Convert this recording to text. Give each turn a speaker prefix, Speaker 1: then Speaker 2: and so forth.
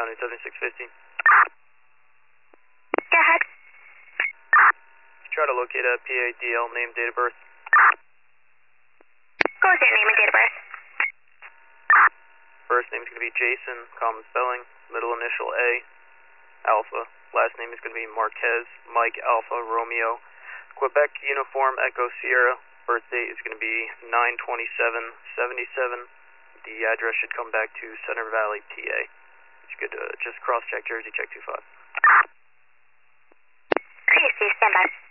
Speaker 1: County 7650.
Speaker 2: Go ahead.
Speaker 1: Try to locate a PADL name, date of birth.
Speaker 2: What was your name and date of birth?
Speaker 1: First name is going to be Jason, common spelling. Middle initial A, Alpha. Last name is going to be Marquez, Mike Alpha Romeo. Quebec Uniform Echo Sierra. Birth date is going to be 9/27/77. The address should come back to Center Valley, PA. You could just cross-check Jersey, check 25.
Speaker 2: Please, stand by.